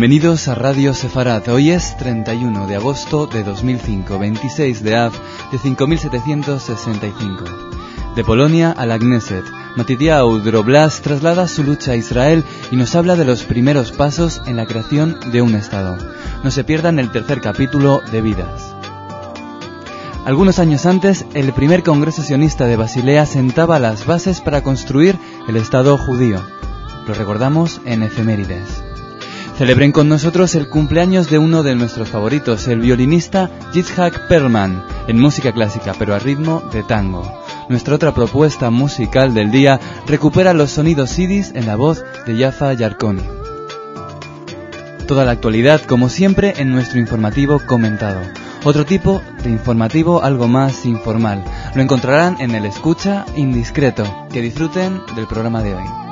Bienvenidos a Radio Sefarad. Hoy es 31 de agosto de 2005, 26 de Av de 5765. De Polonia a la Knesset, Matityahu Droblas traslada su lucha a Israel y nos habla de los primeros pasos en la creación de un Estado. No se pierdan el tercer capítulo de Vidas. Algunos años antes, el primer Congreso Sionista de Basilea sentaba las bases para construir el Estado judío. Lo recordamos en Efemérides. Celebren con nosotros el cumpleaños de uno de nuestros favoritos, el violinista Yitzhak Perlman, en música clásica, pero a ritmo de tango. Nuestra otra propuesta musical del día recupera los sonidos yidis en la voz de Yafa Yarkoni. Toda la actualidad, como siempre, en nuestro informativo comentado. Otro tipo de informativo algo más informal. Lo encontrarán en el Escucha Indiscreto. Que disfruten del programa de hoy.